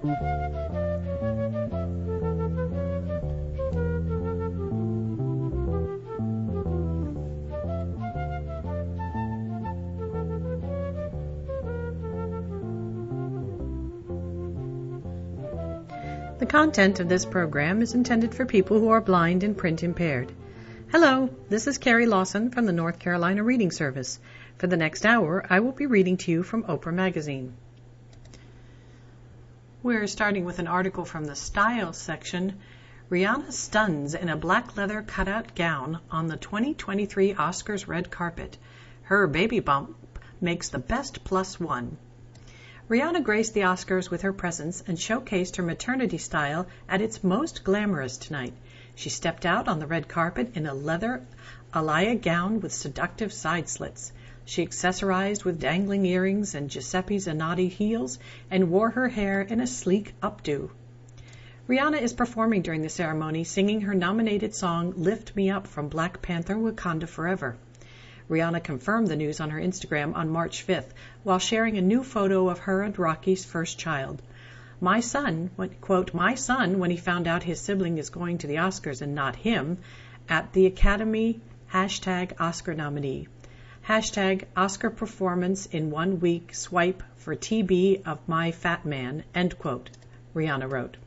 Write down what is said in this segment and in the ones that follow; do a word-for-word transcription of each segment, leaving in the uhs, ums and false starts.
The content of this program is intended for people who are blind and print impaired. Hello, this is Carrie Lawson from the North Carolina Reading Service. For the next hour, I will be reading to you from Oprah Magazine. We're starting with an article from the Style section. Rihanna stuns in a black leather cutout gown on the twenty twenty-three Oscars red carpet. Her baby bump makes the best plus one. Rihanna graced the Oscars with her presence and showcased her maternity style at its most glamorous tonight. She stepped out on the red carpet in a leather Alaïa gown with seductive side slits. She accessorized with dangling earrings and Giuseppe Zanotti heels and wore her hair in a sleek updo. Rihanna is performing during the ceremony, singing her nominated song Lift Me Up from Black Panther Wakanda Forever. Rihanna confirmed the news on her Instagram on March fifth while sharing a new photo of her and Rocky's first child. My son, quote, my son, when he found out his sibling is going to the Oscars and not him, at the Academy, hashtag Oscar nominee, hashtag Oscar performance in one week swipe for T B of my fat man, end quote, Rihanna wrote.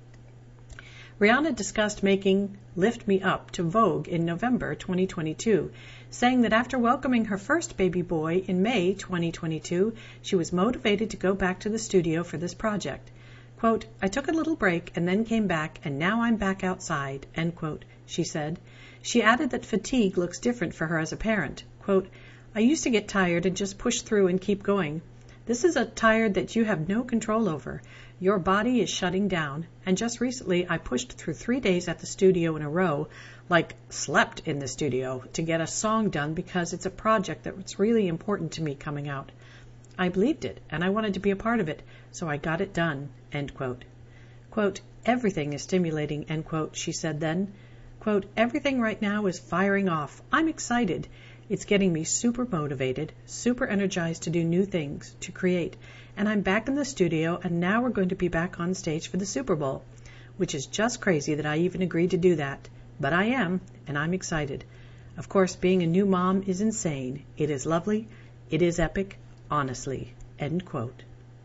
Rihanna discussed making Lift Me Up to Vogue in November twenty twenty-two, saying that after welcoming her first baby boy in May twenty twenty-two, she was motivated to go back to the studio for this project. Quote, I took a little break and then came back, and now I'm back outside, end quote, she said. She added that fatigue looks different for her as a parent. Quote, I used to get tired and just push through and keep going. This is a tired that you have no control over. Your body is shutting down, and just recently I pushed through three days at the studio in a row, like slept in the studio, to get a song done because it's a project that's really important to me coming out. I believed it, and I wanted to be a part of it, so I got it done, end quote. Quote, everything is stimulating, end quote, she said then. Quote, everything right now is firing off. I'm excited. It's getting me super motivated, super energized to do new things, to create. And I'm back in the studio, and now we're going to be back on stage for the Super Bowl, which is just crazy that I even agreed to do that. But I am, and I'm excited. Of course, being a new mom is insane. It is lovely. It is epic. Honestly. End quote.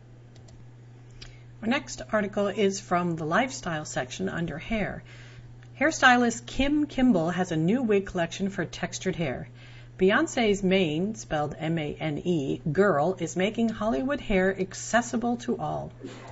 Our next article is from the Lifestyle section under Hair. Hairstylist Kim Kimble has a new wig collection for textured hair. Beyonce's Mane, spelled M A N E, girl, is making Hollywood hair accessible to all.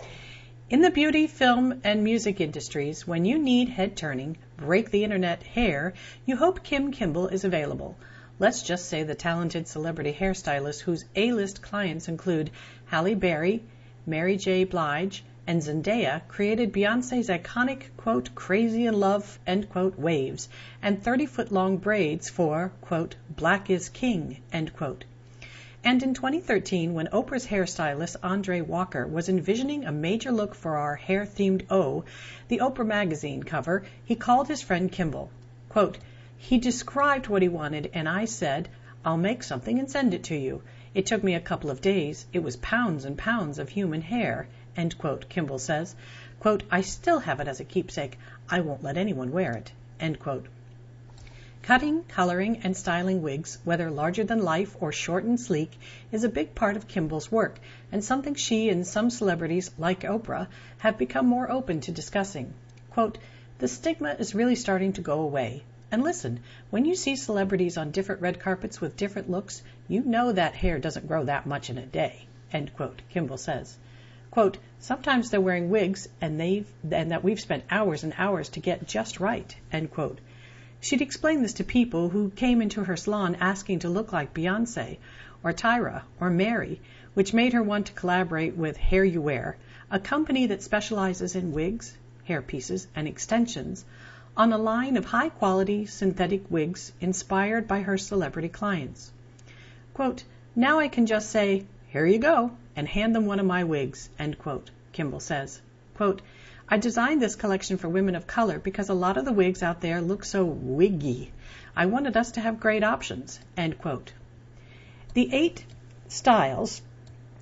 In the beauty, film, and music industries, when you need head-turning, break-the-internet hair, you hope Kim Kimble is available. Let's just say the talented celebrity hairstylist whose A-list clients include Halle Berry, Mary J. Blige, and Zendaya created Beyonce's iconic, quote, crazy in love, end quote, waves, and thirty-foot-long braids for, quote, black is king, end quote. And in twenty thirteen, when Oprah's hairstylist Andre Walker was envisioning a major look for our hair-themed O, the Oprah magazine cover, he called his friend Kimble. Quote, he described what he wanted, and I said, I'll make something and send it to you. It took me a couple of days. It was pounds and pounds of human hair, end quote, Kimble says. Quote, I still have it as a keepsake. I won't let anyone wear it, end quote. Cutting, coloring, and styling wigs, whether larger than life or short and sleek, is a big part of Kimble's work, and something she and some celebrities, like Oprah, have become more open to discussing. Quote, the stigma is really starting to go away. And listen, when you see celebrities on different red carpets with different looks, you know that hair doesn't grow that much in a day, end quote, Kimble says. Quote, sometimes they're wearing wigs and they've and that we've spent hours and hours to get just right, end quote. She'd explained this to people who came into her salon asking to look like Beyonce or Tyra or Mary, which made her want to collaborate with Hair You Wear, a company that specializes in wigs, hair pieces, and extensions, on a line of high-quality synthetic wigs inspired by her celebrity clients. Quote, now I can just say, here you go, and hand them one of my wigs, end quote, Kimble says. Quote, I designed this collection for women of color because a lot of the wigs out there look so wiggy. I wanted us to have great options, end quote. The eight styles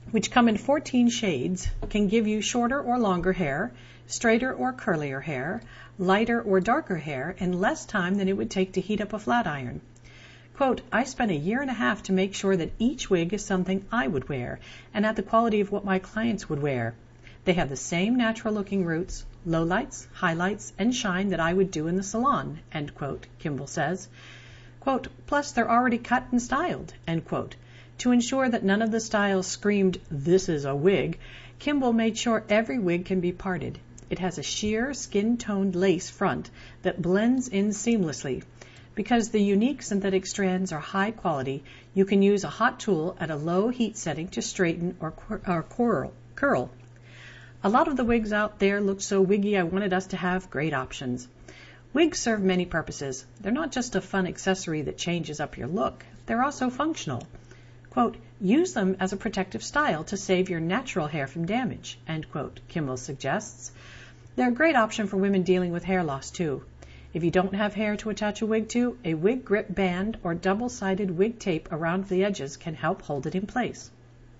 which come in fourteen shades, can give you shorter or longer hair, straighter or curlier hair, lighter or darker hair, in less time than it would take to heat up a flat iron. Quote, I spent a year and a half to make sure that each wig is something I would wear and at the quality of what my clients would wear. They have the same natural-looking roots, lowlights, highlights, and shine that I would do in the salon, end quote, Kimball says. Quote, plus they're already cut and styled, end quote. To ensure that none of the styles screamed, this is a wig, Kimball made sure every wig can be parted. It has a sheer, skin-toned lace front that blends in seamlessly. Because the unique synthetic strands are high quality, you can use a hot tool at a low heat setting to straighten or, or curl. curl. A lot of the wigs out there look so wiggy I wanted us to have great options. Wigs serve many purposes. They're not just a fun accessory that changes up your look. They're also functional. Quote, use them as a protective style to save your natural hair from damage, end quote, Kimball suggests. They're a great option for women dealing with hair loss, too. If you don't have hair to attach a wig to, a wig grip band or double-sided wig tape around the edges can help hold it in place.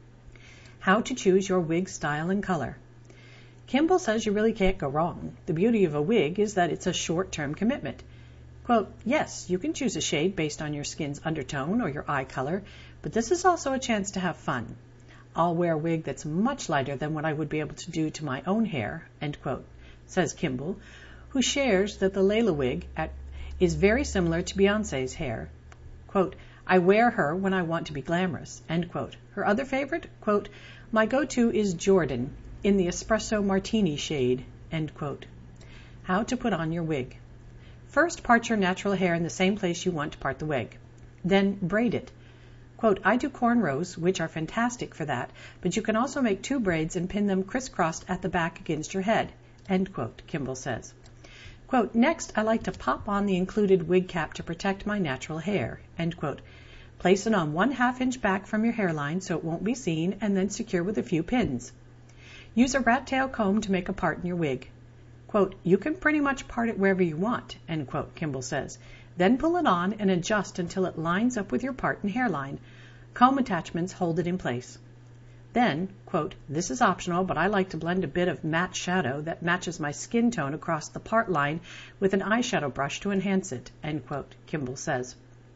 How to choose your wig style and color. Kimball says you really can't go wrong. The beauty of a wig is that it's a short-term commitment. Quote, yes, you can choose a shade based on your skin's undertone or your eye color, but this is also a chance to have fun. I'll wear a wig that's much lighter than what I would be able to do to my own hair, end quote, says Kimball, who shares that the Layla wig at, is very similar to Beyoncé's hair. Quote, I wear her when I want to be glamorous, end quote. Her other favorite, quote, my go-to is Jordan in the espresso martini shade, end quote. How to put on your wig. First, part your natural hair in the same place you want to part the wig. Then braid it. Quote, I do cornrows, which are fantastic for that, but you can also make two braids and pin them crisscrossed at the back against your head, end quote, Kimball says. Quote, next, I like to pop on the included wig cap to protect my natural hair, end quote. Place it on one half inch back from your hairline so it won't be seen, and then secure with a few pins. Use a rat tail comb to make a part in your wig. Quote, you can pretty much part it wherever you want, end quote, Kimball says. Then pull it on and adjust until it lines up with your part and hairline. Comb attachments hold it in place. Then, quote, this is optional, but I like to blend a bit of matte shadow that matches my skin tone across the part line with an eyeshadow brush to enhance it, end quote, Kimball says.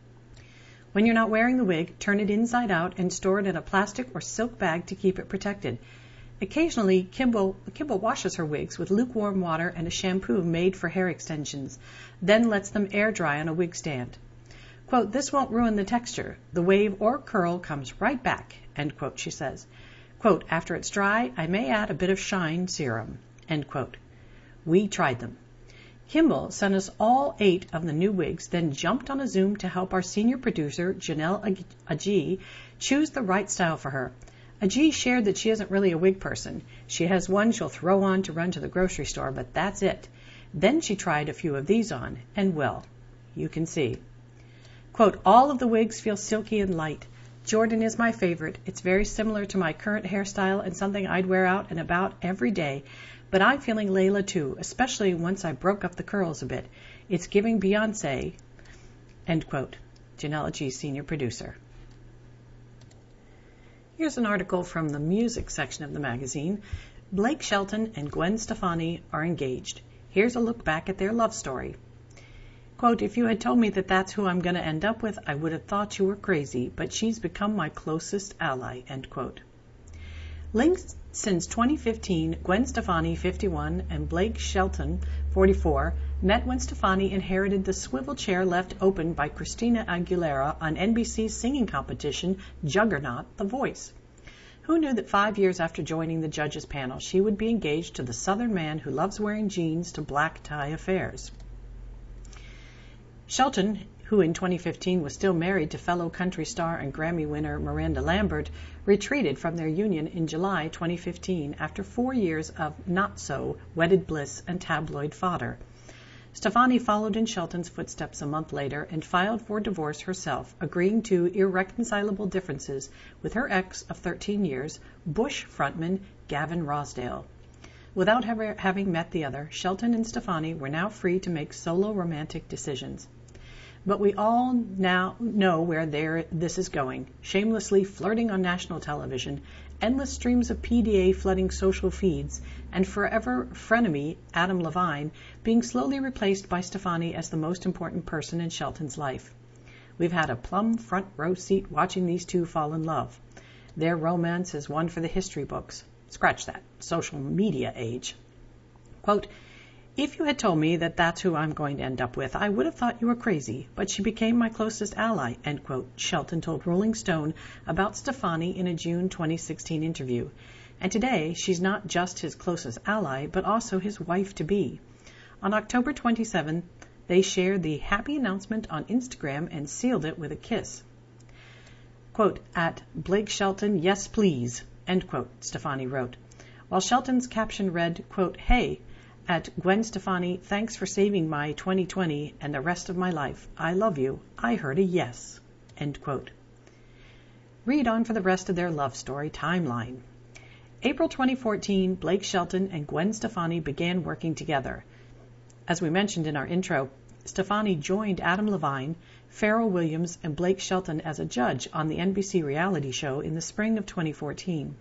When you're not wearing the wig, turn it inside out and store it in a plastic or silk bag to keep it protected. Occasionally, Kimball, Kimball washes her wigs with lukewarm water and a shampoo made for hair extensions, then lets them air dry on a wig stand. Quote, this won't ruin the texture. The wave or curl comes right back, end quote, she says. Quote, after it's dry, I may add a bit of shine serum, end quote. We tried them. Kimball sent us all eight of the new wigs, then jumped on a Zoom to help our senior producer, Janelle Agee, choose the right style for her. Agee shared that she isn't really a wig person. She has one she'll throw on to run to the grocery store, but that's it. Then she tried a few of these on, and well, you can see. Quote, all of the wigs feel silky and light. Jordan is my favorite. It's very similar to my current hairstyle and something I'd wear out and about every day. But I'm feeling Layla too, especially once I broke up the curls a bit. It's giving Beyonce, end quote. Janelle Agee, senior producer. Here's an article from the music section of the magazine. Blake Shelton and Gwen Stefani are engaged. Here's a look back at their love story. Quote, if you had told me that that's who I'm going to end up with, I would have thought you were crazy, but she's become my closest ally, end quote. Linked since twenty fifteen, Gwen Stefani, fifty-one, and Blake Shelton, forty-four, met when Stefani inherited the swivel chair left open by Christina Aguilera on N B C's singing competition, Juggernaut, The Voice. Who knew that five years after joining the judges panel, she would be engaged to the Southern man who loves wearing jeans to black tie affairs? Shelton, who in twenty fifteen was still married to fellow country star and Grammy winner Miranda Lambert, retreated from their union in July twenty fifteen after four years of not-so wedded bliss and tabloid fodder. Stefani followed in Shelton's footsteps a month later and filed for divorce herself, agreeing to irreconcilable differences with her ex of thirteen years, Bush frontman Gavin Rossdale. Without ever having met the other, Shelton and Stefani were now free to make solo romantic decisions. But we all now know where this is going, shamelessly flirting on national television endless streams of P D A flooding social feeds, and forever frenemy Adam Levine being slowly replaced by Stefani as the most important person in Shelton's life. We've had a plumb front row seat watching these two fall in love. Their romance is one for the history books. Scratch that. Social media age. Quote, if you had told me that that's who I'm going to end up with, I would have thought you were crazy, but she became my closest ally, end quote, Shelton told Rolling Stone about Stefani in a June twenty sixteen interview. And today, she's not just his closest ally, but also his wife-to-be. On October twenty-seventh, they shared the happy announcement on Instagram and sealed it with a kiss. Quote, at Blake Shelton, yes please, end quote, Stefani wrote. While Shelton's caption read, quote, hey, at Gwen Stefani, thanks for saving my twenty twenty and the rest of my life. I love you. I heard a yes, end quote. Read on for the rest of their love story timeline. April twenty fourteen, Blake Shelton and Gwen Stefani began working together. As we mentioned in our intro, Stefani joined Adam Levine, Pharrell Williams, and Blake Shelton as a judge on the N B C reality show in the spring of twenty fourteen.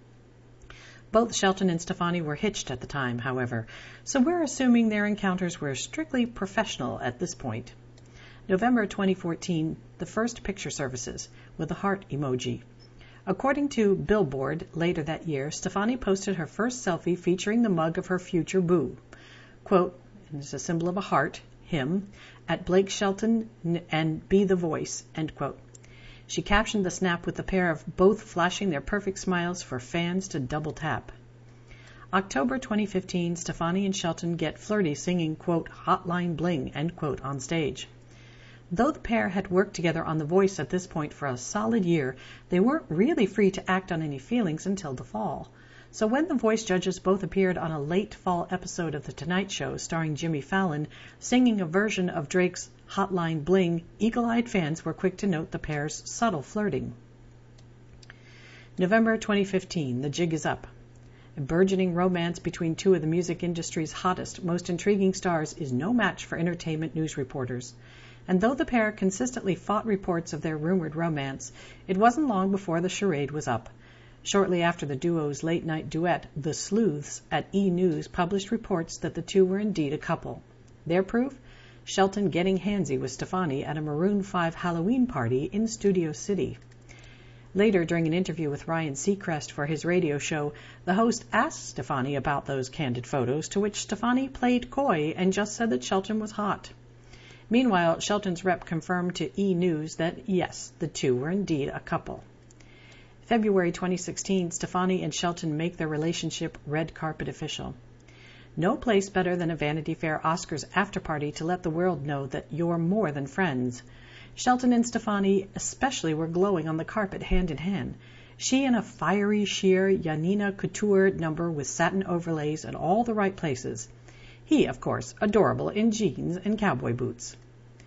Both Shelton and Stefani were hitched at the time, however, so we're assuming their encounters were strictly professional at this point. November twenty fourteen, the first picture services, with a heart emoji. According to Billboard, later that year, Stefani posted her first selfie featuring the mug of her future boo. Quote, and it's a symbol of a heart, him, at Blake Shelton and be the voice, end quote. She captioned the snap with the pair of both flashing their perfect smiles for fans to double tap. October twenty fifteen, Stefani and Shelton get flirty singing, quote, Hotline Bling, end quote, on stage. Though the pair had worked together on The Voice at this point for a solid year, they weren't really free to act on any feelings until the fall. So when The Voice judges both appeared on a late fall episode of The Tonight Show starring Jimmy Fallon, singing a version of Drake's Hotline Bling, eagle-eyed fans were quick to note the pair's subtle flirting. November twenty fifteen, the jig is up. A burgeoning romance between two of the music industry's hottest, most intriguing stars is no match for entertainment news reporters. And though the pair consistently fought reports of their rumored romance, it wasn't long before the charade was up. Shortly after the duo's late-night duet, The Sleuths, at E! News published reports that the two were indeed a couple. Their proof? Shelton getting handsy with Stefani at a Maroon five Halloween party in Studio City. Later, during an interview with Ryan Seacrest for his radio show, the host asked Stefani about those candid photos, to which Stefani played coy and just said that Shelton was hot. Meanwhile, Shelton's rep confirmed to E! News that, yes, the two were indeed a couple. February twenty sixteen, Stefani and Shelton make their relationship red carpet official. No place better than a Vanity Fair Oscars after-party to let the world know that you're more than friends. Shelton and Stefani especially were glowing on the carpet hand in hand. She in a fiery, sheer Janina Couture number with satin overlays at all the right places. He, of course, adorable in jeans and cowboy boots.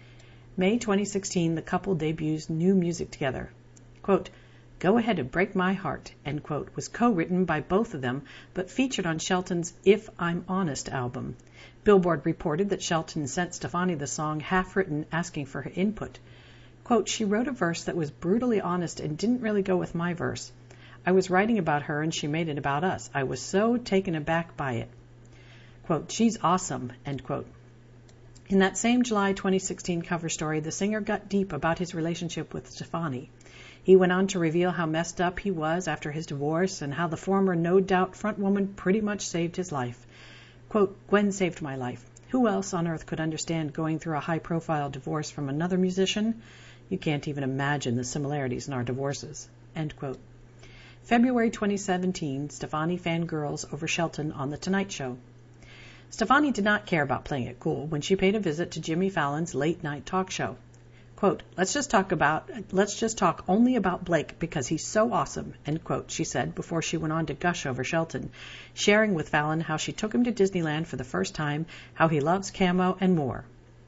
May twenty sixteen, the couple debuts new music together. Quote, Go Ahead and Break My Heart, end quote, was co-written by both of them, but featured on Shelton's If I'm Honest album. Billboard reported that Shelton sent Stefani the song half-written, asking for her input. Quote, she wrote a verse that was brutally honest and didn't really go with my verse. I was writing about her and she made it about us. I was so taken aback by it. Quote, she's awesome, end quote. In that same July twenty sixteen cover story, the singer got deep about his relationship with Stefani. He went on to reveal how messed up he was after his divorce and how the former no-doubt frontwoman pretty much saved his life. Quote, Gwen saved my life. Who else on earth could understand going through a high-profile divorce from another musician? You can't even imagine the similarities in our divorces. End quote. February twenty seventeen, Stefani fangirls over Shelton on The Tonight Show. Stefani did not care about playing it cool when she paid a visit to Jimmy Fallon's late-night talk show. Quote, let's just talk about, let's just talk only about Blake because he's so awesome, end quote, she said before she went on to gush over Shelton, sharing with Fallon how she took him to Disneyland for the first time, how he loves camo, and more.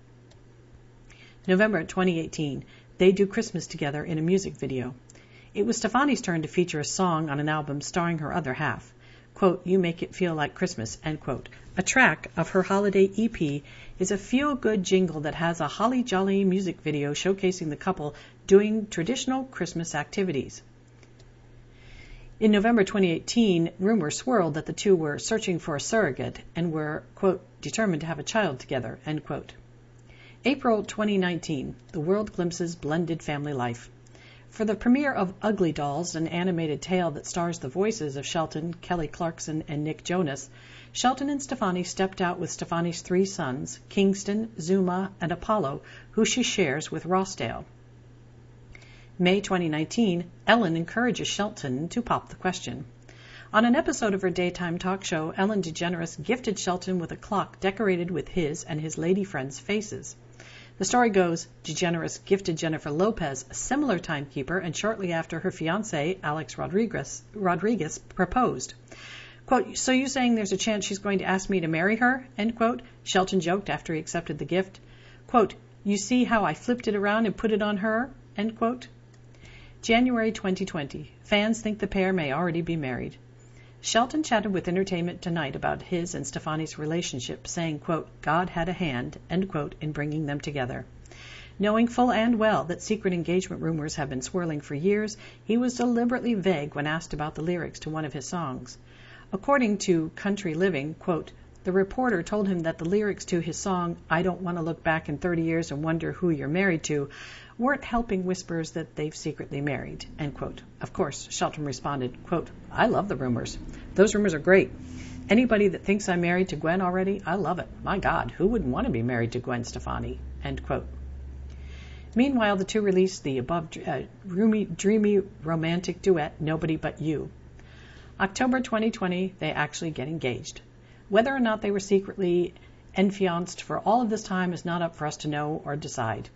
November twenty eighteen, they do Christmas together in a music video. It was Stefani's turn to feature a song on an album starring her other half. Quote, You Make It Feel Like Christmas, end quote. A track of her holiday E P is a feel-good jingle that has a holly-jolly music video showcasing the couple doing traditional Christmas activities. In November twenty eighteen, rumors swirled that the two were searching for a surrogate and were, quote, determined to have a child together, end quote. April twenty nineteen, the world glimpses blended family life. For the premiere of Ugly Dolls, an animated tale that stars the voices of Shelton, Kelly Clarkson, and Nick Jonas, Shelton and Stefani stepped out with Stefani's three sons, Kingston, Zuma, and Apollo, who she shares with Rossdale. May twenty nineteen, Ellen encourages Shelton to pop the question. On an episode of her daytime talk show, Ellen DeGeneres gifted Shelton with a clock decorated with his and his lady friends' faces. The story goes, DeGeneres gifted Jennifer Lopez a similar timekeeper, and shortly after her fiancé, Alex Rodriguez, Rodriguez proposed. Quote, so you saying there's a chance she's going to ask me to marry her? End quote. Shelton joked after he accepted the gift. Quote, you see how I flipped it around and put it on her? End quote. January twenty twenty. Fans think the pair may already be married. Shelton chatted with Entertainment Tonight about his and Stefani's relationship, saying, quote, God had a hand, end quote, in bringing them together. Knowing full and well that secret engagement rumors have been swirling for years, he was deliberately vague when asked about the lyrics to one of his songs. According to Country Living, quote, the reporter told him that the lyrics to his song, I Don't Want to Look Back in thirty years and Wonder Who You're Married To, weren't helping whispers that they've secretly married, end quote. Of course, Shelton responded, quote, I love the rumors. Those rumors are great. Anybody that thinks I'm married to Gwen already, I love it. My God, who wouldn't want to be married to Gwen Stefani, end quote. Meanwhile, the two released the above uh, roomy, dreamy, romantic duet, Nobody But You. October twenty twenty, they actually get engaged. Whether or not they were secretly enfianced for all of this time is not up for us to know or decide.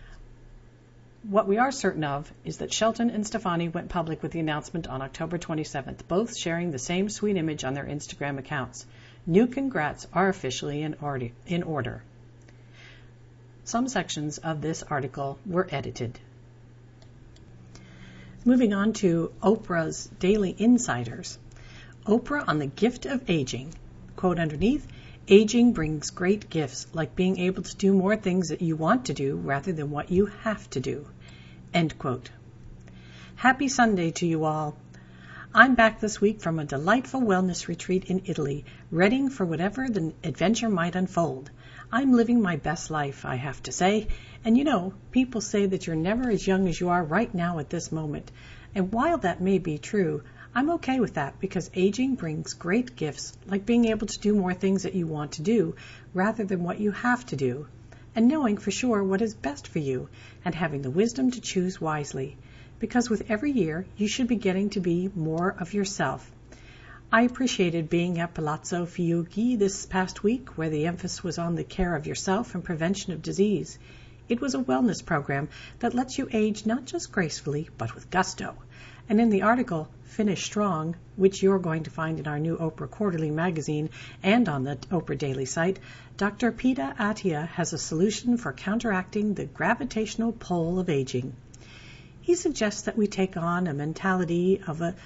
What we are certain of is that Shelton and Stefani went public with the announcement on October twenty-seventh, both sharing the same sweet image on their Instagram accounts. New congrats are officially in order. Some sections of this article were edited. Moving on to Oprah's Daily Insiders. Oprah on the gift of aging. Quote underneath, aging brings great gifts, like being able to do more things that you want to do rather than what you have to do. End quote. Happy Sunday to you all. I'm back this week from a delightful wellness retreat in Italy, readying for whatever the adventure might unfold. I'm living my best life, I have to say. And you know, people say that you're never as young as you are right now at this moment. And while that may be true, I'm okay with that because aging brings great gifts, like being able to do more things that you want to do rather than what you have to do, and knowing for sure what is best for you and having the wisdom to choose wisely. Because with every year, you should be getting to be more of yourself. I appreciated being at Palazzo Fiuggi this past week, where the emphasis was on the care of yourself and prevention of disease. It was a wellness program that lets you age not just gracefully, but with gusto. And in the article, Finish Strong, which you're going to find in our new Oprah Quarterly magazine and on the Oprah Daily site, Doctor Pita Attia has a solution for counteracting the gravitational pull of aging. He suggests that we take on a mentality of a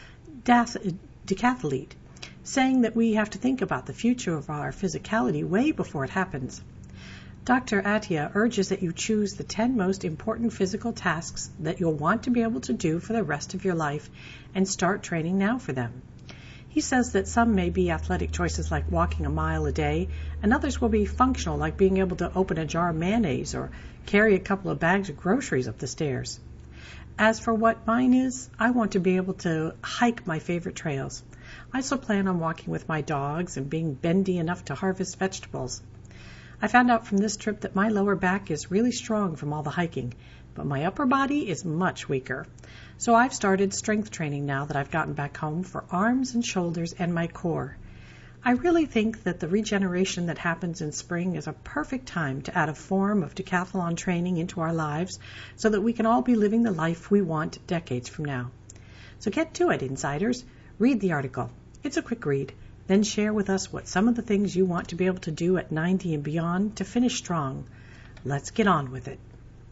decathlete, saying that we have to think about the future of our physicality way before it happens. Doctor Attia urges that you choose the ten most important physical tasks that you'll want to be able to do for the rest of your life and start training now for them. He says that some may be athletic choices like walking a mile a day, and others will be functional like being able to open a jar of mayonnaise or carry a couple of bags of groceries up the stairs. As for what mine is, I want to be able to hike my favorite trails. I still plan on walking with my dogs and being bendy enough to harvest vegetables. I found out from this trip that my lower back is really strong from all the hiking, but my upper body is much weaker. So I've started strength training now that I've gotten back home for arms and shoulders and my core. I really think that the regeneration that happens in spring is a perfect time to add a form of decathlon training into our lives so that we can all be living the life we want decades from now. So get to it, insiders. Read the article. It's a quick read. Then share with us what some of the things you want to be able to do at ninety and beyond to finish strong. Let's get on with it.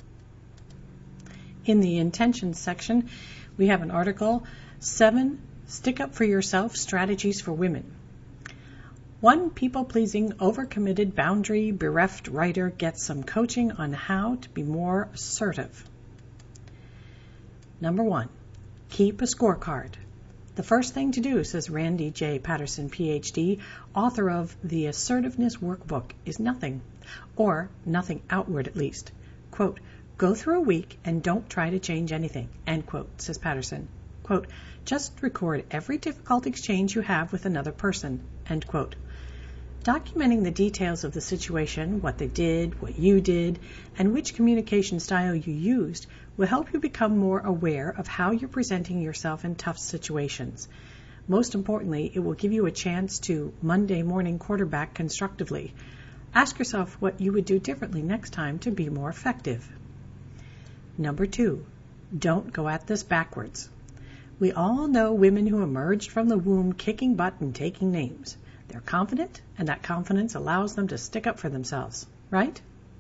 In the intentions section, we have an article, Seven Stick Up For Yourself Strategies for Women. One people-pleasing, overcommitted, boundary-bereft writer gets some coaching on how to be more assertive. Number one, keep a scorecard. The first thing to do, says Randy J. Patterson, P H D, author of The Assertiveness Workbook, is nothing, or nothing outward at least. Quote, go through a week and don't try to change anything, end quote, says Patterson. Quote, just record every difficult exchange you have with another person, end quote. Documenting the details of the situation, what they did, what you did, and which communication style you used will help you become more aware of how you're presenting yourself in tough situations. Most importantly, it will give you a chance to Monday morning quarterback constructively. Ask yourself what you would do differently next time to be more effective. Number two, don't go at this backwards. We all know women who emerged from the womb kicking butt and taking names. They're confident, and that confidence allows them to stick up for themselves, right?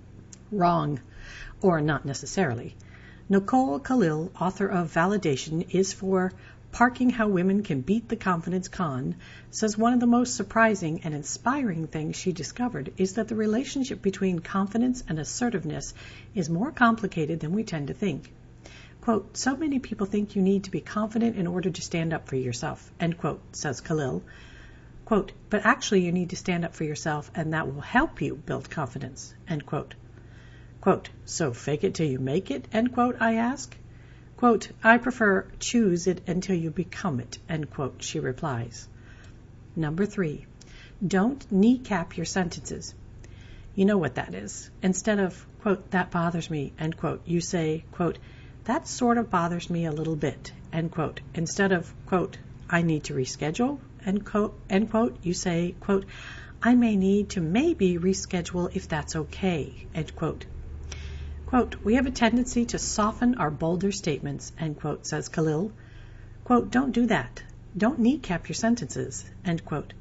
Wrong, or not necessarily. Nicole Khalil, author of Validation is for Parking How Women Can Beat the Confidence Con, says one of the most surprising and inspiring things she discovered is that the relationship between confidence and assertiveness is more complicated than we tend to think. Quote, so many people think you need to be confident in order to stand up for yourself, end quote, says Khalil. Quote, but actually you need to stand up for yourself and that will help you build confidence, end quote. Quote, so fake it till you make it, end quote, I ask. Quote, I prefer choose it until you become it, end quote, she replies. Number three, don't kneecap your sentences. You know what that is. Instead of, quote, that bothers me, end quote, you say, quote, that sort of bothers me a little bit, end quote. Instead of, quote, I need to reschedule, end quote, end quote, you say, quote, I may need to maybe reschedule if that's okay, end quote. Quote, we have a tendency to soften our bolder statements, end quote, says Khalil. Quote, don't do that. Don't kneecap your sentences, end quote.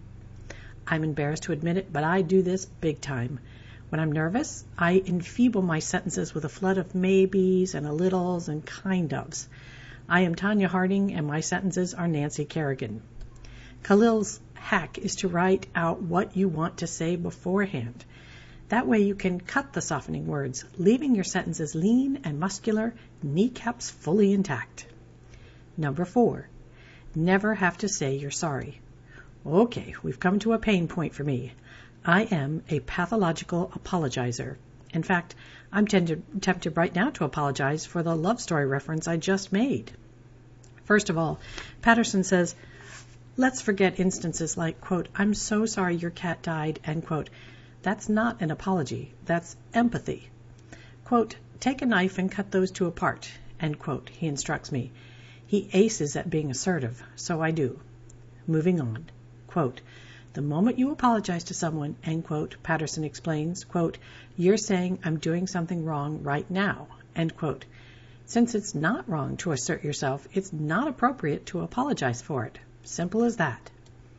I'm embarrassed to admit it, but I do this big time. When I'm nervous, I enfeeble my sentences with a flood of maybes and a littles and kind ofs. I am Tanya Harding, and my sentences are Nancy Kerrigan. Khalil's hack is to write out what you want to say beforehand. That way you can cut the softening words, leaving your sentences lean and muscular, kneecaps fully intact. Number four, never have to say you're sorry. Okay, we've come to a pain point for me. I am a pathological apologizer. In fact, I'm tempted, tempted right now to apologize for the love story reference I just made. First of all, Patterson says, let's forget instances like, quote, I'm so sorry your cat died, end quote. That's not an apology. That's empathy. Quote, take a knife and cut those two apart, end quote, he instructs me. He aces at being assertive, so I do. Moving on. Quote, the moment you apologize to someone, end quote, Patterson explains, quote, you're saying I'm doing something wrong right now, end quote. Since it's not wrong to assert yourself, it's not appropriate to apologize for it. Simple as that.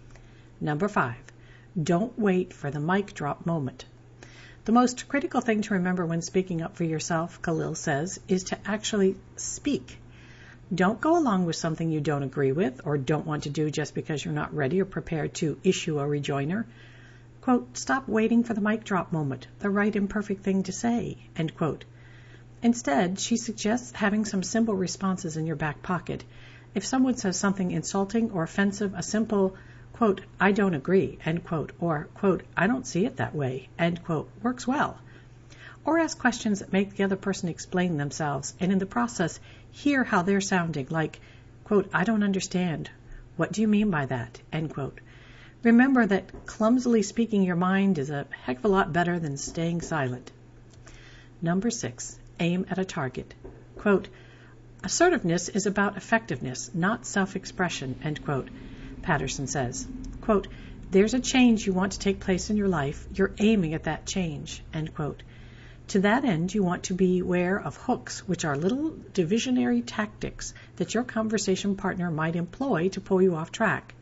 Number five, don't wait for the mic drop moment. The most critical thing to remember when speaking up for yourself, Khalil says, is to actually speak. Don't go along with something you don't agree with or don't want to do just because you're not ready or prepared to issue a rejoinder. Quote, stop waiting for the mic drop moment, the right imperfect thing to say, end quote. Instead, she suggests having some simple responses in your back pocket. If someone says something insulting or offensive, a simple, quote, I don't agree, end quote, or, quote, I don't see it that way, end quote, works well. Or ask questions that make the other person explain themselves, and in the process, hear how they're sounding, like, quote, I don't understand. What do you mean by that, end quote. Remember that clumsily speaking your mind is a heck of a lot better than staying silent. Number six, aim at a target. Quote, assertiveness is about effectiveness, not self-expression, end quote, Patterson says. Quote, there's a change you want to take place in your life. You're aiming at that change, end quote. To that end, you want to be aware of hooks, which are little divisionary tactics that your conversation partner might employ to pull you off track.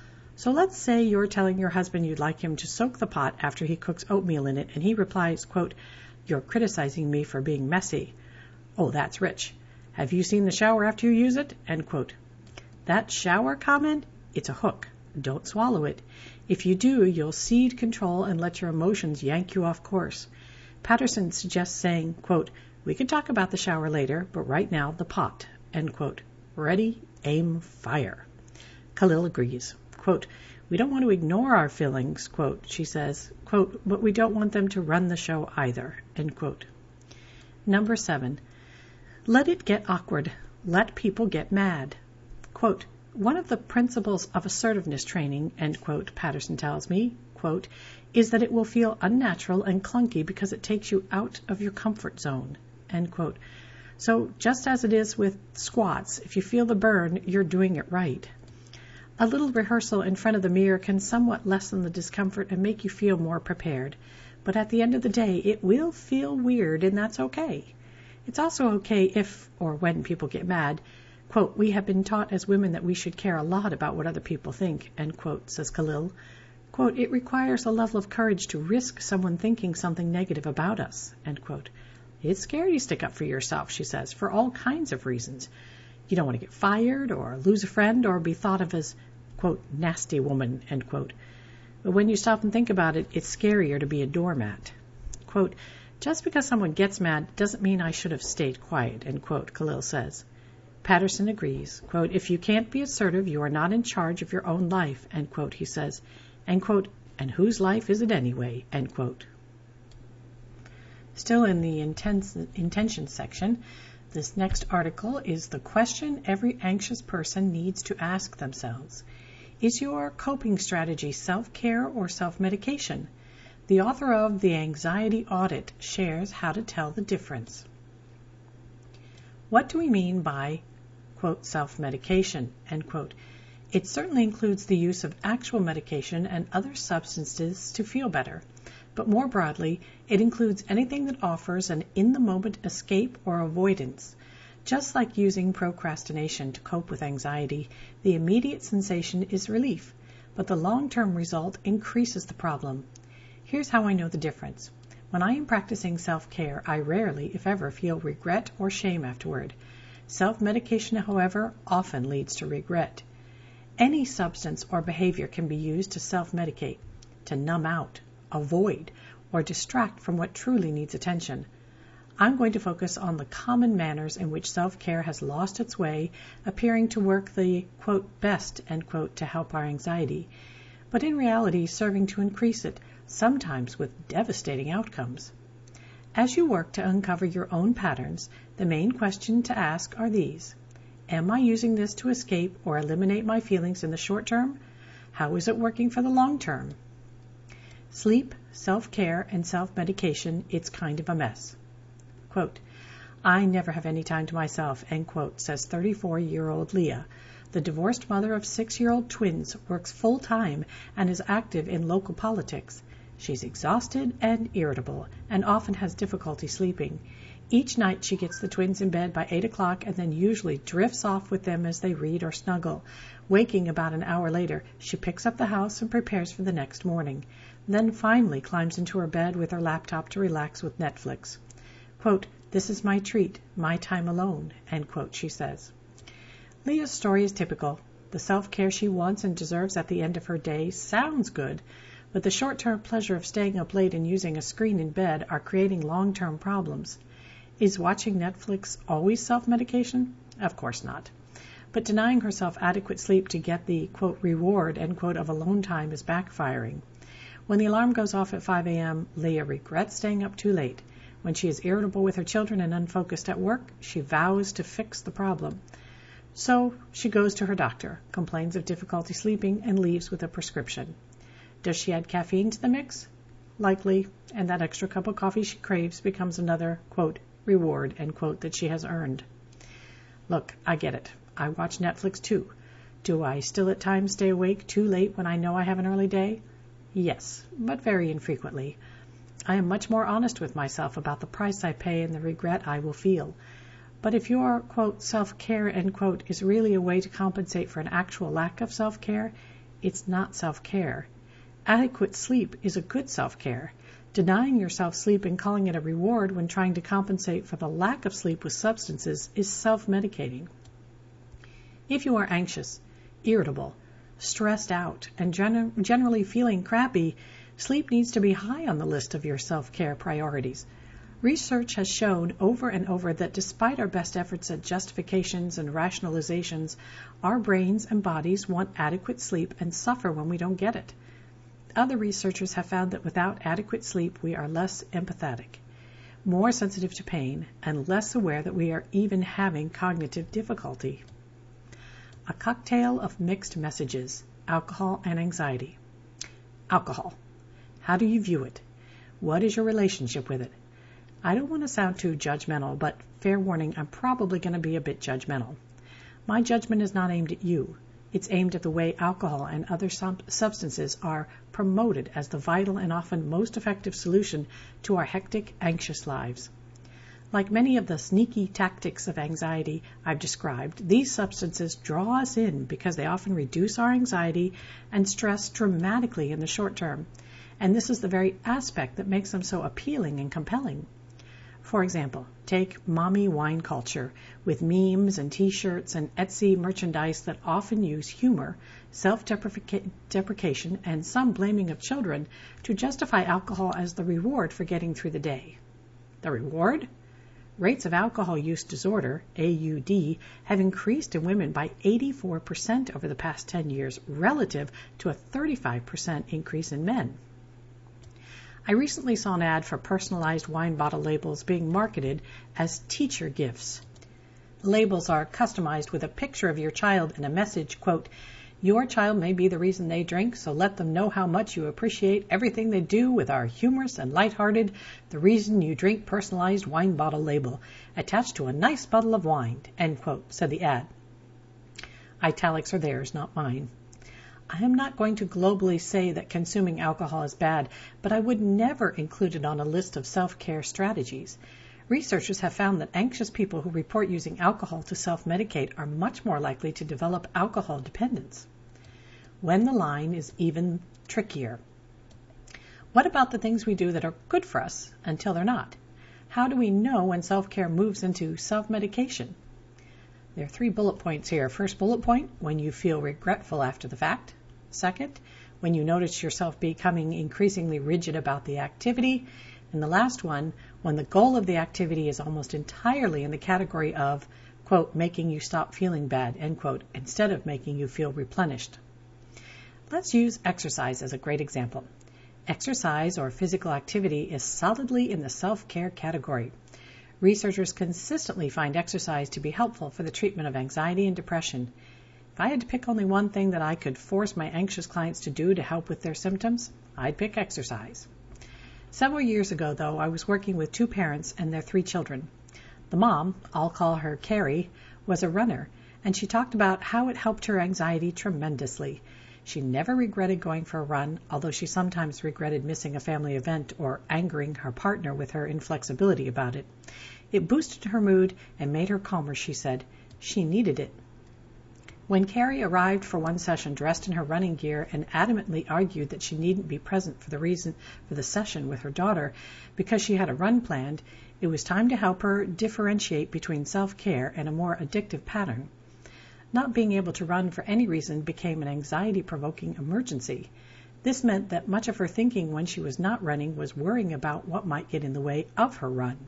So let's say you're telling your husband you'd like him to soak the pot after he cooks oatmeal in it, and he replies, quote, you're criticizing me for being messy. Oh, that's rich. Have you seen the shower after you use it? End quote. That shower comment, it's a hook. Don't swallow it. If you do, you'll cede control and let your emotions yank you off course. Patterson suggests saying, quote, we can talk about the shower later, but right now, the pot, end quote. Ready, aim, fire. Khalil agrees. Quote, we don't want to ignore our feelings, quote, she says, quote, but we don't want them to run the show either, end quote. Number seven, let it get awkward. Let people get mad. Quote, one of the principles of assertiveness training, end quote, Patterson tells me, quote, is that it will feel unnatural and clunky because it takes you out of your comfort zone, end quote. So just as it is with squats, if you feel the burn, you're doing it right. A little rehearsal in front of the mirror can somewhat lessen the discomfort and make you feel more prepared. But at the end of the day, it will feel weird, and that's okay. It's also okay if, or when people get mad. Quote, we have been taught as women that we should care a lot about what other people think, end quote, says Khalil. Quote, it requires a level of courage to risk someone thinking something negative about us, end quote. It's scary to stick up for yourself, she says, for all kinds of reasons. You don't want to get fired or lose a friend or be thought of as, quote, nasty woman, end quote. But when you stop and think about it, it's scarier to be a doormat. Quote, just because someone gets mad doesn't mean I should have stayed quiet, end quote, Khalil says. Patterson agrees. Quote, if you can't be assertive, you are not in charge of your own life, end quote, he says. End quote, and whose life is it anyway, end quote. Still in the intense, intention section, this next article is the question every anxious person needs to ask themselves. Is your coping strategy self-care or self-medication? The author of The Anxiety Audit shares how to tell the difference. What do we mean by, quote, self-medication, end quote? It certainly includes the use of actual medication and other substances to feel better. But more broadly, it includes anything that offers an in-the-moment escape or avoidance. Just like using procrastination to cope with anxiety, the immediate sensation is relief, but the long-term result increases the problem. Here's how I know the difference. When I am practicing self-care, I rarely, if ever, feel regret or shame afterward. Self-medication, however, often leads to regret. Any substance or behavior can be used to self-medicate, to numb out, avoid, or distract from what truly needs attention. I'm going to focus on the common manners in which self-care has lost its way, appearing to work the, quote, best, end quote, to help our anxiety, but in reality serving to increase it, sometimes with devastating outcomes. As you work to uncover your own patterns, the main question to ask are these. Am I using this to escape or eliminate my feelings in the short term? How is it working for the long term? Sleep, self-care, and self-medication, it's kind of a mess. Quote, I never have any time to myself, end quote, says thirty-four-year-old Leah. The divorced mother of six-year-old twins, works full-time, and is active in local politics. She's exhausted and irritable, and often has difficulty sleeping. Each night she gets the twins in bed by eight o'clock and then usually drifts off with them as they read or snuggle. Waking about an hour later, she picks up the house and prepares for the next morning. Then finally climbs into her bed with her laptop to relax with Netflix. Quote, this is my treat, my time alone, end quote, she says. Leah's story is typical. The self-care she wants and deserves at the end of her day sounds good, but the short-term pleasure of staying up late and using a screen in bed are creating long-term problems. Is watching Netflix always self-medication? Of course not. But denying herself adequate sleep to get the, quote, reward, end quote, of alone time is backfiring. When the alarm goes off at five a.m., Leah regrets staying up too late. When she is irritable with her children and unfocused at work, she vows to fix the problem. So she goes to her doctor, complains of difficulty sleeping, and leaves with a prescription. Does she add caffeine to the mix? Likely, and that extra cup of coffee she craves becomes another, quote, reward, end quote, that she has earned. Look, I get it. I watch Netflix too. Do I still at times stay awake too late when I know I have an early day? Yes, but very infrequently. I am much more honest with myself about the price I pay and the regret I will feel. But if your, quote, self-care, end quote, is really a way to compensate for an actual lack of self-care, it's not self-care. Adequate sleep is a good self-care. Denying yourself sleep and calling it a reward when trying to compensate for the lack of sleep with substances is self-medicating. If you are anxious, irritable, stressed out, and gen- generally feeling crappy, sleep needs to be high on the list of your self-care priorities. Research has shown over and over that despite our best efforts at justifications and rationalizations, our brains and bodies want adequate sleep and suffer when we don't get it. Other researchers have found that without adequate sleep, we are less empathetic, more sensitive to pain, and less aware that we are even having cognitive difficulty. A cocktail of mixed messages, alcohol and anxiety. Alcohol. How do you view it? What is your relationship with it? I don't want to sound too judgmental, but fair warning, I'm probably going to be a bit judgmental. My judgment is not aimed at you. It's aimed at the way alcohol and other substances are promoted as the vital and often most effective solution to our hectic, anxious lives. Like many of the sneaky tactics of anxiety I've described, these substances draw us in because they often reduce our anxiety and stress dramatically in the short term. And this is the very aspect that makes them so appealing and compelling. For example, take mommy wine culture with memes and t-shirts and Etsy merchandise that often use humor, self-deprecation, and some blaming of children to justify alcohol as the reward for getting through the day. The reward? Rates of alcohol use disorder, A U D, have increased in women by eighty-four percent over the past ten years, relative to a thirty-five percent increase in men. I recently saw an ad for personalized wine bottle labels being marketed as teacher gifts. The labels are customized with a picture of your child and a message, quote, "Your child may be the reason they drink, so let them know how much you appreciate everything they do with our humorous and lighthearted The Reason You Drink Personalized Wine Bottle label, attached to a nice bottle of wine," end quote, said the ad. Italics are theirs, not mine. I am not going to globally say that consuming alcohol is bad, but I would never include it on a list of self-care strategies. Researchers have found that anxious people who report using alcohol to self-medicate are much more likely to develop alcohol dependence. When the line is even trickier. What about the things we do that are good for us until they're not? How do we know when self-care moves into self-medication? There are three bullet points here. First bullet point, when you feel regretful after the fact. Second, when you notice yourself becoming increasingly rigid about the activity. And the last one, when the goal of the activity is almost entirely in the category of, quote, making you stop feeling bad, end quote, instead of making you feel replenished. Let's use exercise as a great example. Exercise or physical activity is solidly in the self-care category. Researchers consistently find exercise to be helpful for the treatment of anxiety and depression. If I had to pick only one thing that I could force my anxious clients to do to help with their symptoms, I'd pick exercise. Several years ago, though, I was working with two parents and their three children. The mom, I'll call her Carrie, was a runner, and she talked about how it helped her anxiety tremendously. She never regretted going for a run, although she sometimes regretted missing a family event or angering her partner with her inflexibility about it. It boosted her mood and made her calmer, she said. She needed it. When Carrie arrived for one session dressed in her running gear and adamantly argued that she needn't be present for the reason for the session with her daughter because she had a run planned, it was time to help her differentiate between self-care and a more addictive pattern. Not being able to run for any reason became an anxiety-provoking emergency. This meant that much of her thinking when she was not running was worrying about what might get in the way of her run.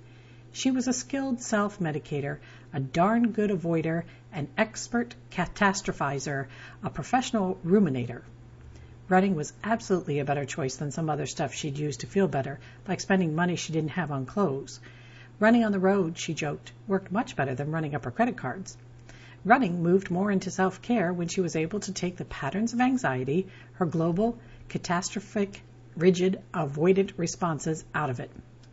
She was a skilled self-medicator, a darn good avoider, an expert catastrophizer, a professional ruminator. Running was absolutely a better choice than some other stuff she'd used to feel better, like spending money she didn't have on clothes. Running on the road, she joked, worked much better than running up her credit cards. Running moved more into self-care when she was able to take the patterns of anxiety, her global, catastrophic, rigid, avoidant responses out of it.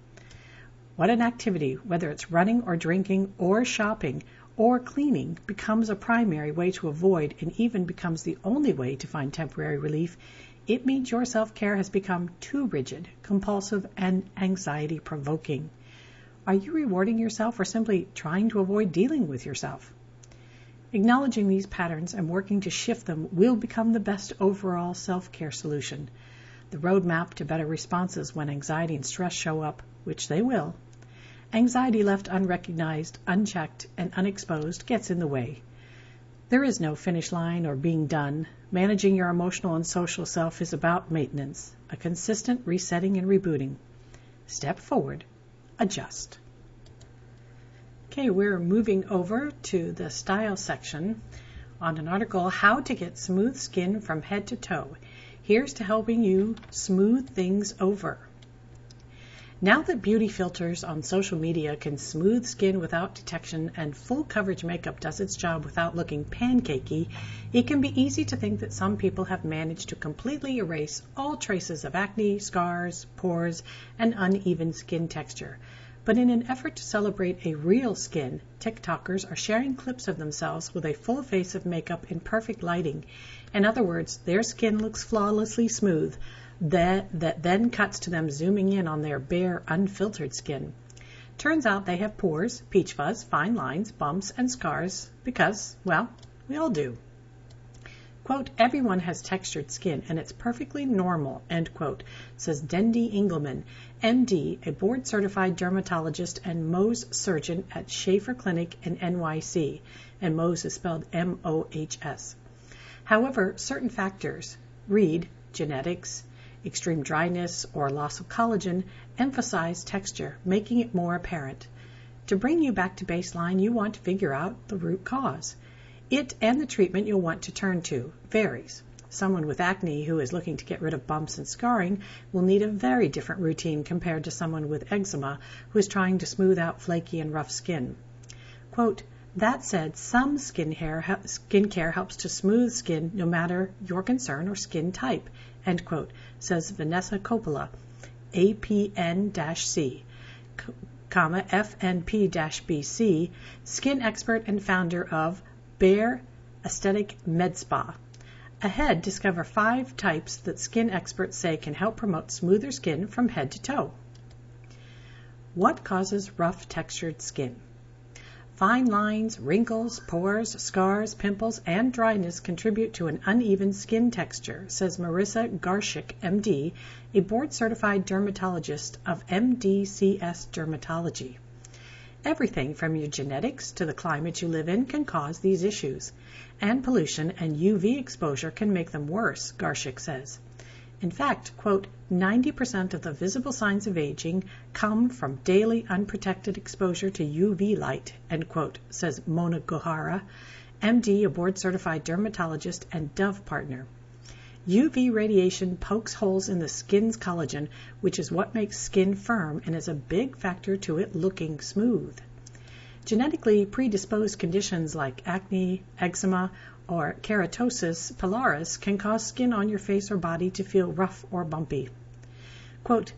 What an activity, whether it's running or drinking or shopping or cleaning, becomes a primary way to avoid and even becomes the only way to find temporary relief, it means your self-care has become too rigid, compulsive, and anxiety-provoking. Are you rewarding yourself or simply trying to avoid dealing with yourself? Acknowledging these patterns and working to shift them will become the best overall self-care solution. The roadmap to better responses when anxiety and stress show up, which they will. Anxiety left unrecognized, unchecked, and unexposed gets in the way. There is no finish line or being done. Managing your emotional and social self is about maintenance, a consistent resetting and rebooting. Step forward, adjust. Okay, we're moving over to the style section on an article, How to Get Smooth Skin from Head to Toe. Here's to helping you smooth things over. Now that beauty filters on social media can smooth skin without detection and full coverage makeup does its job without looking pancakey, it can be easy to think that some people have managed to completely erase all traces of acne, scars, pores, and uneven skin texture. But in an effort to celebrate a real skin, TikTokers are sharing clips of themselves with a full face of makeup in perfect lighting. In other words, their skin looks flawlessly smooth, that, that then cuts to them zooming in on their bare, unfiltered skin. Turns out they have pores, peach fuzz, fine lines, bumps, and scars because, well, we all do. Quote, everyone has textured skin and it's perfectly normal, end quote, says Dendi Engelman, M D, a board-certified dermatologist and Mohs surgeon at Schaefer Clinic in N Y C, and Mohs is spelled M O H S. However, certain factors, read, genetics, extreme dryness, or loss of collagen, emphasize texture, making it more apparent. To bring you back to baseline, you want to figure out the root cause. It and the treatment you'll want to turn to varies. Someone with acne who is looking to get rid of bumps and scarring will need a very different routine compared to someone with eczema who is trying to smooth out flaky and rough skin. Quote, that said, some skin hair, skincare helps to smooth skin no matter your concern or skin type, end quote, says Vanessa Coppola, A P N C, comma, F N P B C, skin expert and founder of Bare Aesthetic Med Spa. Ahead, discover five types that skin experts say can help promote smoother skin from head to toe. What causes rough textured skin? Fine lines, wrinkles, pores, scars, pimples, and dryness contribute to an uneven skin texture, says Marissa Garshik, M D, a board-certified dermatologist of M D C S Dermatology. Everything from your genetics to the climate you live in can cause these issues, and pollution and U V exposure can make them worse, Garshik says. In fact, quote, ninety percent of the visible signs of aging come from daily unprotected exposure to U V light, end quote, says Mona Gohara, M D, a board-certified dermatologist and Dove partner. U V radiation pokes holes in the skin's collagen, which is what makes skin firm and is a big factor to it looking smooth. Genetically predisposed conditions like acne, eczema, or keratosis pilaris can cause skin on your face or body to feel rough or bumpy. Quote,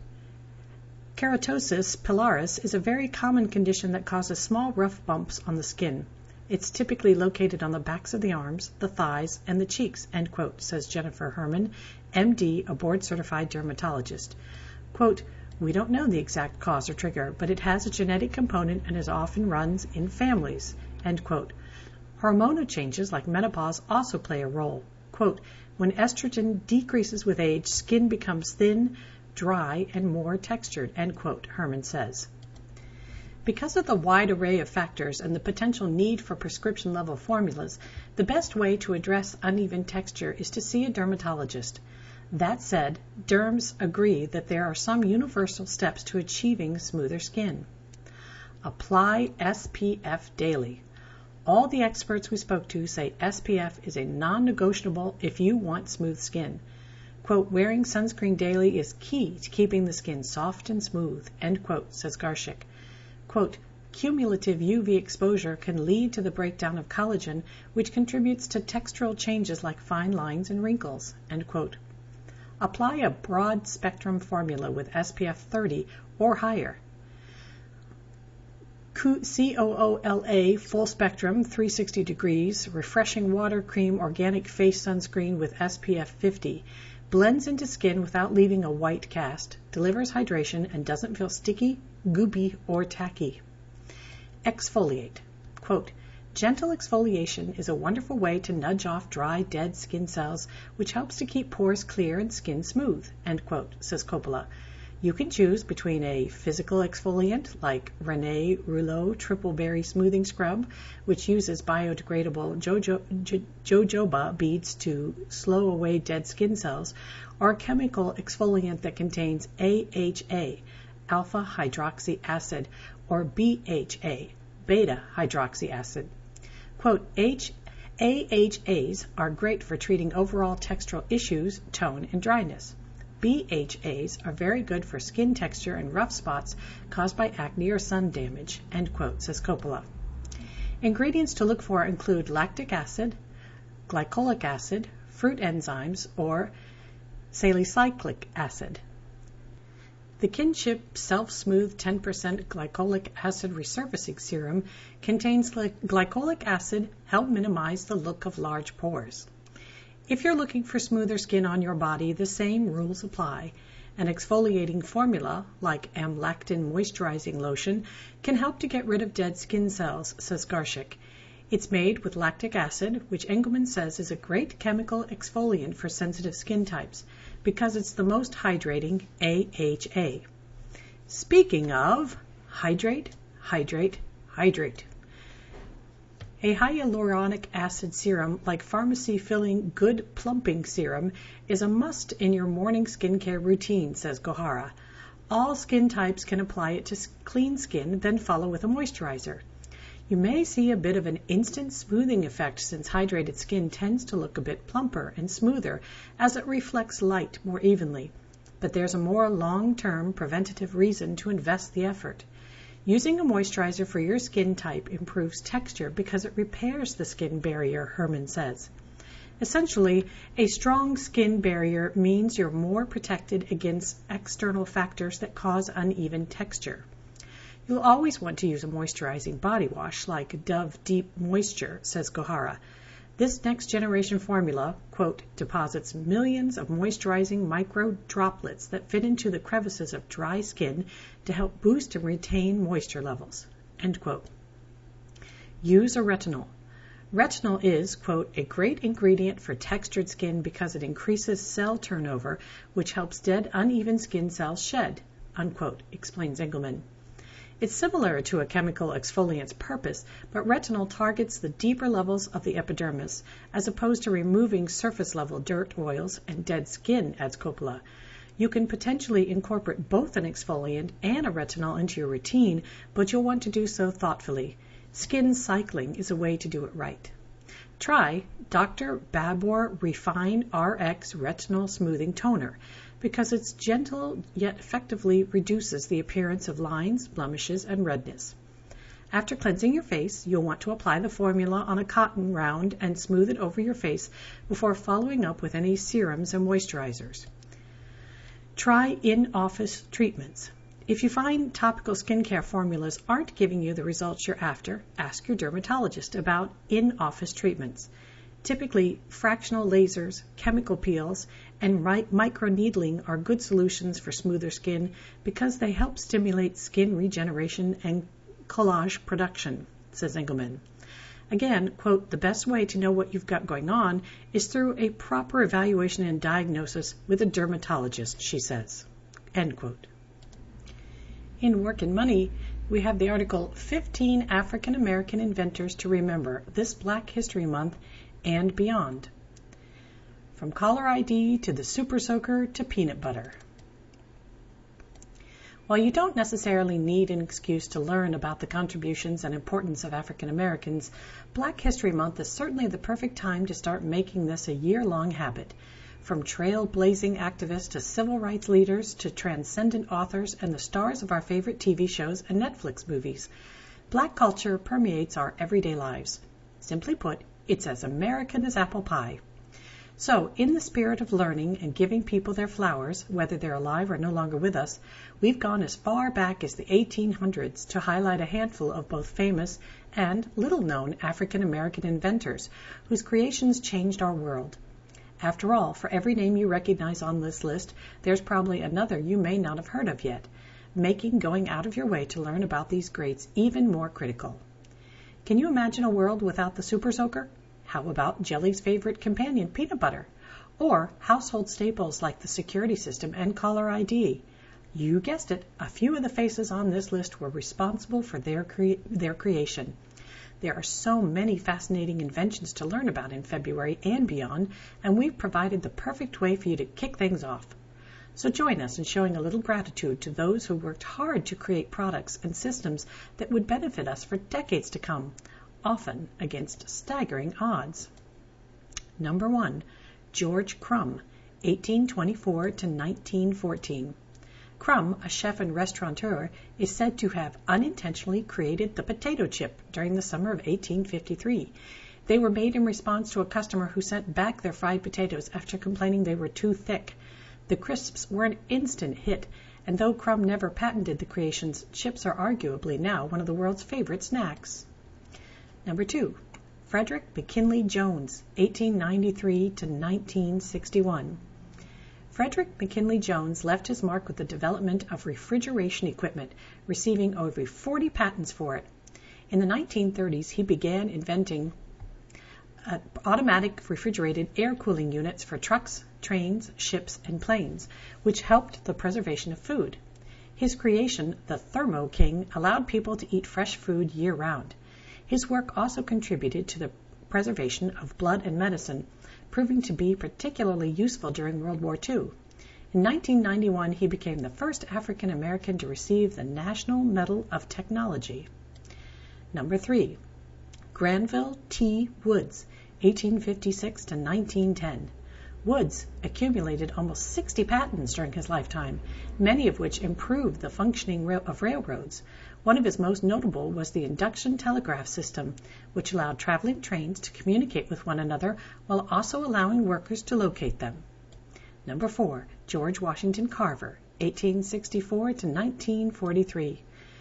keratosis pilaris is a very common condition that causes small rough bumps on the skin. It's typically located on the backs of the arms, the thighs, and the cheeks, end quote, says Jennifer Herman, M D, a board-certified dermatologist. Quote, we don't know the exact cause or trigger, but it has a genetic component and is often runs in families, end quote. Hormonal changes like menopause also play a role. Quote, when estrogen decreases with age, skin becomes thin, dry, and more textured, end quote, Herman says. Because of the wide array of factors and the potential need for prescription-level formulas, the best way to address uneven texture is to see a dermatologist. That said, derms agree that there are some universal steps to achieving smoother skin. Apply S P F daily. All the experts we spoke to say S P F is a non-negotiable if you want smooth skin. Quote, wearing sunscreen daily is key to keeping the skin soft and smooth, end quote, says Garshik. Quote, cumulative U V exposure can lead to the breakdown of collagen, which contributes to textural changes like fine lines and wrinkles, end quote. Apply a broad spectrum formula with S P F thirty or higher. C O O L A Full Spectrum three hundred sixty degrees Refreshing Water Cream Organic Face Sunscreen with S P F fifty blends into skin without leaving a white cast, delivers hydration, and doesn't feel sticky, goopy, or tacky. Exfoliate. Quote, gentle exfoliation is a wonderful way to nudge off dry, dead skin cells, which helps to keep pores clear and skin smooth, end quote, says Coppola. You can choose between a physical exfoliant like Rene Rouleau Triple Berry Smoothing Scrub, which uses biodegradable jojo, jo, jojoba beads to slow away dead skin cells, or a chemical exfoliant that contains A H A, alpha hydroxy acid, or B H A, beta hydroxy acid. Quote, H A H As are great for treating overall textural issues, tone, and dryness. B H As are very good for skin texture and rough spots caused by acne or sun damage, end quote, says Coppola. Ingredients to look for include lactic acid, glycolic acid, fruit enzymes, or salicylic acid. The Kinship Self-Smooth ten percent Glycolic Acid Resurfacing Serum contains glycolic acid, help minimize the look of large pores. If you're looking for smoother skin on your body, the same rules apply. An exfoliating formula, like Amlactin Moisturizing Lotion, can help to get rid of dead skin cells, says Garshik. It's made with lactic acid, which Engelmann says is a great chemical exfoliant for sensitive skin types, because it's the most hydrating A H A. Speaking of, hydrate, hydrate, hydrate. A hyaluronic acid serum, like Pharmacy Filling Good Plumping Serum, is a must in your morning skincare routine, says Gohara. All skin types can apply it to clean skin, then follow with a moisturizer. You may see a bit of an instant smoothing effect since hydrated skin tends to look a bit plumper and smoother as it reflects light more evenly. But there's a more long-term preventative reason to invest the effort. Using a moisturizer for your skin type improves texture because it repairs the skin barrier, Herman says. Essentially, a strong skin barrier means you're more protected against external factors that cause uneven texture. You'll always want to use a moisturizing body wash like Dove Deep Moisture, says Gohara. This next-generation formula, quote, deposits millions of moisturizing micro droplets that fit into the crevices of dry skin to help boost and retain moisture levels, end quote. Use a retinol. Retinol is, quote, a great ingredient for textured skin because it increases cell turnover, which helps dead, uneven skin cells shed, unquote, explains Engelmann. It's similar to a chemical exfoliant's purpose, but retinol targets the deeper levels of the epidermis, as opposed to removing surface-level dirt, oils, and dead skin, adds Coppola. You can potentially incorporate both an exfoliant and a retinol into your routine, but you'll want to do so thoughtfully. Skin cycling is a way to do it right. Try Doctor Babor Refine R X Retinol Smoothing Toner, because it's gentle yet effectively reduces the appearance of lines, blemishes, and redness. After cleansing your face, you'll want to apply the formula on a cotton round and smooth it over your face before following up with any serums and moisturizers. Try in-office treatments. If you find topical skincare formulas aren't giving you the results you're after, ask your dermatologist about in-office treatments. Typically, fractional lasers, chemical peels, and microneedling are good solutions for smoother skin because they help stimulate skin regeneration and collagen production, says Engelmann. Again, quote, the best way to know what you've got going on is through a proper evaluation and diagnosis with a dermatologist, she says, end quote. In Work and Money, we have the article fifteen African American Inventors to Remember this Black History Month and Beyond. From caller I D to the Super Soaker to peanut butter. While you don't necessarily need an excuse to learn about the contributions and importance of African Americans, Black History Month is certainly the perfect time to start making this a year-long habit. From trailblazing activists to civil rights leaders to transcendent authors and the stars of our favorite T V shows and Netflix movies, Black culture permeates our everyday lives. Simply put, it's as American as apple pie. So, in the spirit of learning and giving people their flowers, whether they're alive or no longer with us, we've gone as far back as the eighteen hundreds to highlight a handful of both famous and little-known African American inventors whose creations changed our world. After all, for every name you recognize on this list, there's probably another you may not have heard of yet, making going out of your way to learn about these greats even more critical. Can you imagine a world without the Super Soaker? How about Jelly's favorite companion, peanut butter? Or household staples like the security system and caller I D? You guessed it, a few of the faces on this list were responsible for their, cre- their creation. There are so many fascinating inventions to learn about in February and beyond, and we've provided the perfect way for you to kick things off. So join us in showing a little gratitude to those who worked hard to create products and systems that would benefit us for decades to come, often against staggering odds. Number one, George Crumb, eighteen twenty-four to nineteen fourteen. Crumb, a chef and restaurateur, is said to have unintentionally created the potato chip during the summer of eighteen fifty-three. They were made in response to a customer who sent back their fried potatoes after complaining they were too thick. The crisps were an instant hit, and though Crumb never patented the creations, chips are arguably now one of the world's favorite snacks. Number two, Frederick McKinley Jones, eighteen ninety-three to nineteen sixty-one. Frederick McKinley Jones left his mark with the development of refrigeration equipment, receiving over forty patents for it. In the nineteen thirties, he began inventing uh, automatic refrigerated air cooling units for trucks, trains, ships, and planes, which helped the preservation of food. His creation, the Thermo King, allowed people to eat fresh food year-round. His work also contributed to the preservation of blood and medicine, proving to be particularly useful during World War Two. In nineteen ninety-one, he became the first African American to receive the National Medal of Technology. Number three, Granville T. Woods, eighteen fifty-six to nineteen ten. Woods accumulated almost sixty patents during his lifetime, many of which improved the functioning of railroads. One of his most notable was the induction telegraph system, which allowed traveling trains to communicate with one another while also allowing workers to locate them. Number four, George Washington Carver, eighteen sixty-four to nineteen forty-three.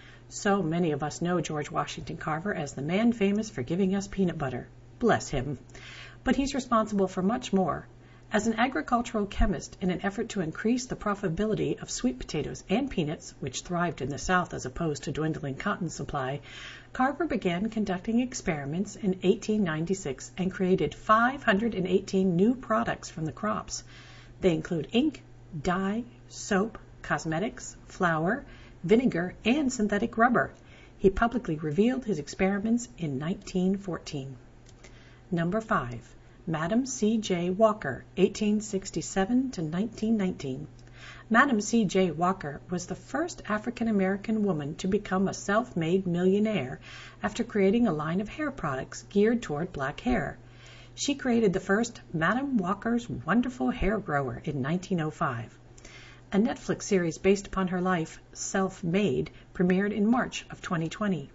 So many of us know George Washington Carver as the man famous for giving us peanut butter. Bless him. But he's responsible for much more. As an agricultural chemist, in an effort to increase the profitability of sweet potatoes and peanuts, which thrived in the South as opposed to dwindling cotton supply, Carver began conducting experiments in eighteen ninety-six and created five hundred eighteen new products from the crops. They include ink, dye, soap, cosmetics, flour, vinegar, and synthetic rubber. He publicly revealed his experiments in nineteen fourteen. Number five. Madam C J Walker, eighteen sixty-seven to nineteen nineteen. Madam C J Walker was the first African-American woman to become a self-made millionaire after creating a line of hair products geared toward black hair. She created the first Madam Walker's Wonderful Hair Grower in nineteen oh five. A Netflix series based upon her life, Self-Made, premiered in March of twenty twenty.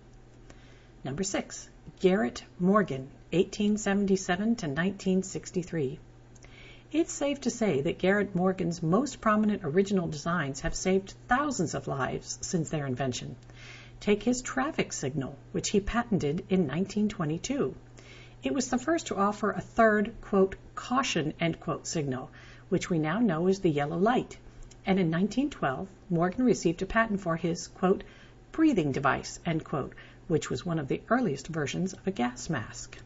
Number six. Garrett Morgan, eighteen seventy-seven to nineteen sixty-three. It's safe to say that Garrett Morgan's most prominent original designs have saved thousands of lives since their invention. Take his traffic signal, which he patented in nineteen twenty-two. It was the first to offer a third, quote, caution, end quote, signal, which we now know as the yellow light. And in nineteen twelve, Morgan received a patent for his, quote, breathing device, end quote, which was one of the earliest versions of a gas mask.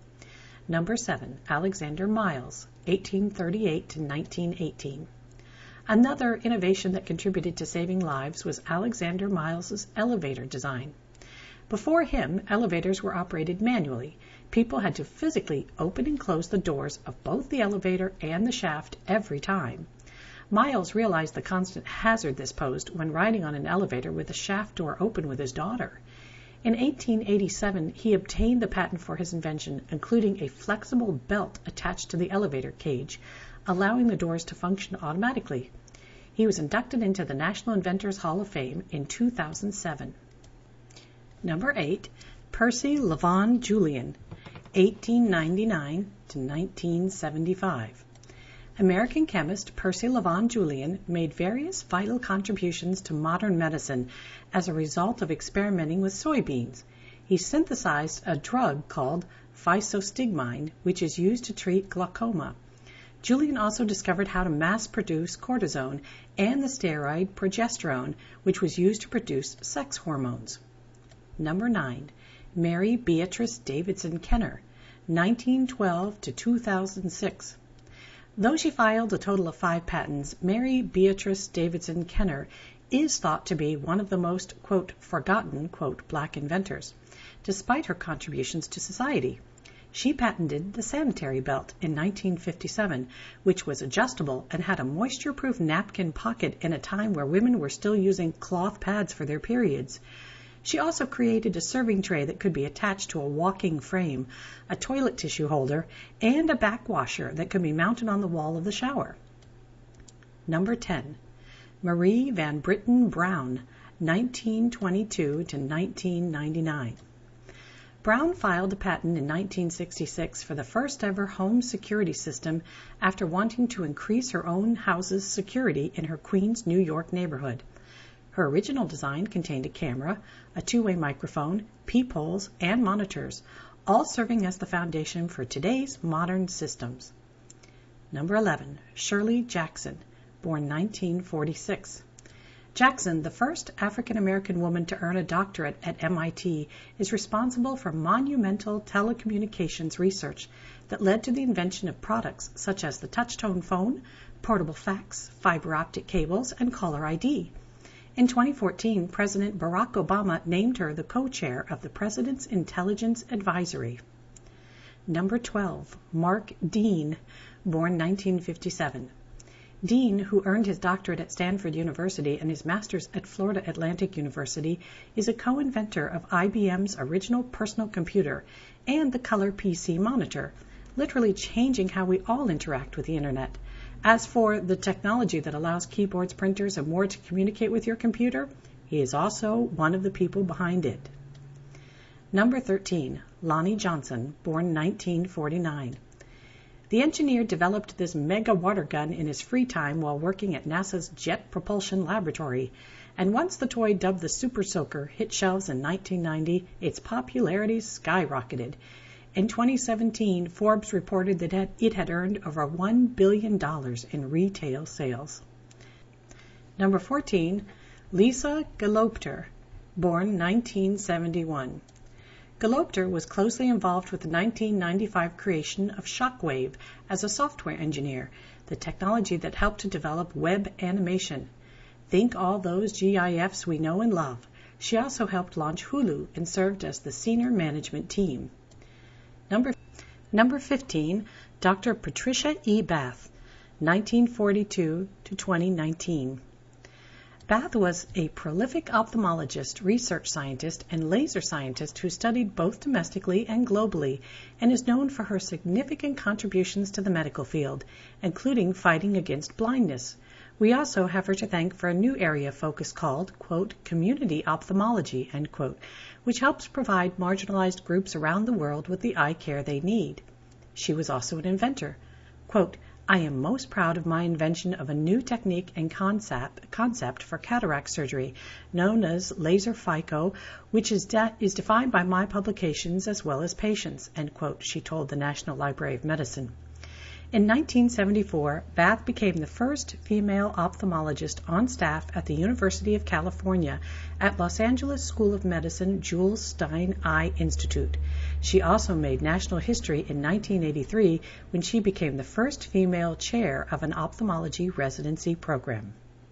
Number seven, Alexander Miles, eighteen thirty-eight to nineteen eighteen. Another innovation that contributed to saving lives was Alexander Miles's elevator design. Before him, elevators were operated manually. People had to physically open and close the doors of both the elevator and the shaft every time. Miles realized the constant hazard this posed when riding on an elevator with the shaft door open with his daughter. In eighteen eighty-seven, he obtained the patent for his invention, including a flexible belt attached to the elevator cage, allowing the doors to function automatically. He was inducted into the National Inventors Hall of Fame in two thousand seven. Number eight, Percy Lavon Julian, eighteen ninety-nine to nineteen seventy-five. American chemist Percy Lavon Julian made various vital contributions to modern medicine as a result of experimenting with soybeans. He synthesized a drug called physostigmine, which is used to treat glaucoma. Julian also discovered how to mass-produce cortisone and the steroid progesterone, which was used to produce sex hormones. Number nine, Mary Beatrice Davidson Kenner, nineteen twelve to two thousand six. Though she filed a total of five patents, Mary Beatrice Davidson Kenner is thought to be one of the most, quote, forgotten, quote, black inventors, despite her contributions to society. She patented the sanitary belt in nineteen fifty-seven, which was adjustable and had a moisture-proof napkin pocket in a time where women were still using cloth pads for their periods. She also created a serving tray that could be attached to a walking frame, a toilet tissue holder, and a backwasher that could be mounted on the wall of the shower. Number ten. Marie Van Britten Brown, nineteen twenty-two to nineteen ninety-nine. Brown filed a patent in nineteen sixty-six for the first ever home security system after wanting to increase her own house's security in her Queens, New York neighborhood. Her original design contained a camera, a two-way microphone, peepholes, and monitors, all serving as the foundation for today's modern systems. Number eleven. Shirley Jackson, born nineteen forty-six. Jackson, the first African-American woman to earn a doctorate at M I T, is responsible for monumental telecommunications research that led to the invention of products such as the touch-tone phone, portable fax, fiber optic cables, and caller I D. In twenty fourteen, President Barack Obama named her the co-chair of the President's Intelligence Advisory. Number twelve. Mark Dean, born nineteen fifty-seven. Dean, who earned his doctorate at Stanford University and his master's at Florida Atlantic University, is a co-inventor of I B M's original personal computer and the color P C monitor, literally changing how we all interact with the Internet. As for the technology that allows keyboards, printers, and more to communicate with your computer, he is also one of the people behind it. Number thirteen. Lonnie Johnson, born nineteen forty-nine. The engineer developed this mega water gun in his free time while working at NASA's Jet Propulsion Laboratory, and once the toy dubbed the Super Soaker hit shelves in nineteen ninety, its popularity skyrocketed. In twenty seventeen, Forbes reported that it had earned over one billion dollars in retail sales. Number fourteen. Lisa Galopter, born nineteen seventy-one. Galopter was closely involved with the nineteen ninety-five creation of Shockwave as a software engineer, the technology that helped to develop web animation. Think all those GIFs we know and love. She also helped launch Hulu and served as the senior management team. Number, number fifteen. Doctor Patricia E. Bath, nineteen forty-two to twenty nineteen. Bath was a prolific ophthalmologist, research scientist, and laser scientist who studied both domestically and globally, and is known for her significant contributions to the medical field, including fighting against blindness. We also have her to thank for a new area focus called, quote, community ophthalmology, end quote, which helps provide marginalized groups around the world with the eye care they need. She was also an inventor. Quote, I am most proud of my invention of a new technique and concept, concept for cataract surgery, known as laser phyco, which is, de- is defined by my publications as well as patients, end quote, she told the National Library of Medicine. In nineteen seventy-four, Bath became the first female ophthalmologist on staff at the University of California at Los Angeles School of Medicine Jules Stein Eye Institute. She also made national history in nineteen eighty-three when she became the first female chair of an ophthalmology residency program.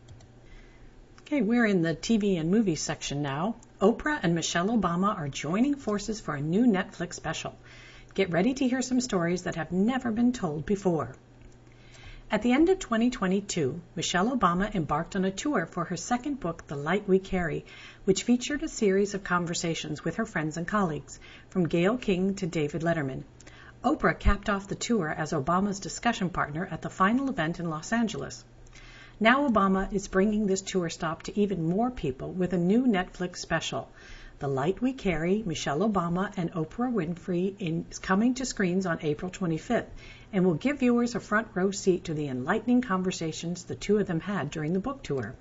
Okay, we're in the T V and movies section now. Oprah and Michelle Obama are joining forces for a new Netflix special. Get ready to hear some stories that have never been told before. At the end of twenty twenty-two, Michelle Obama embarked on a tour for her second book, The Light We Carry, which featured a series of conversations with her friends and colleagues, from Gayle King to David Letterman. Oprah capped off the tour as Obama's discussion partner at the final event in Los Angeles. Now Obama is bringing this tour stop to even more people with a new Netflix special. The Light We Carry, Michelle Obama and Oprah Winfrey is coming to screens on April twenty-fifth and will give viewers a front row seat to the enlightening conversations the two of them had during the book tour.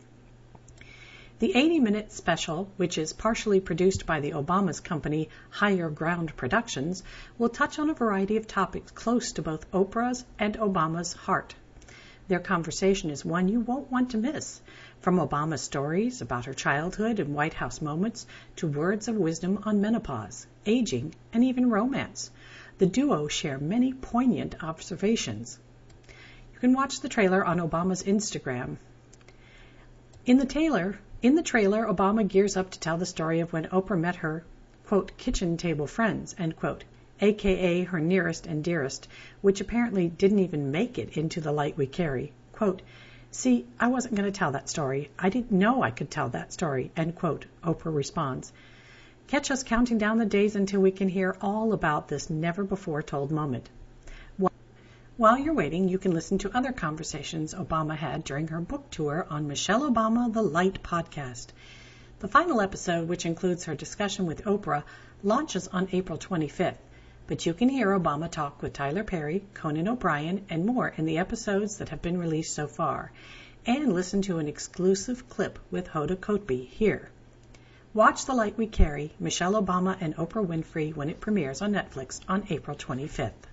The eighty-minute special, which is partially produced by the Obama's company Higher Ground Productions, will touch on a variety of topics close to both Oprah's and Obama's heart. Their conversation is one you won't want to miss, from Obama's stories about her childhood and White House moments to words of wisdom on menopause, aging, and even romance. The duo share many poignant observations. You can watch the trailer on Obama's Instagram. In the trailer, in the trailer, Obama gears up to tell the story of when Oprah met her, quote, kitchen table friends, end quote, a k a her nearest and dearest, which apparently didn't even make it into The Light We Carry. Quote, "See, I wasn't going to tell that story. I didn't know I could tell that story," end quote, Oprah responds. Catch us counting down the days until we can hear all about this never-before-told moment. While you're waiting, you can listen to other conversations Obama had during her book tour on Michelle Obama, The Light podcast. The final episode, which includes her discussion with Oprah, launches on April twenty-fifth, but you can hear Obama talk with Tyler Perry, Conan O'Brien, and more in the episodes that have been released so far, and listen to an exclusive clip with Hoda Kotb here. Watch The Light We Carry, Michelle Obama and Oprah Winfrey when it premieres on Netflix on April twenty-fifth.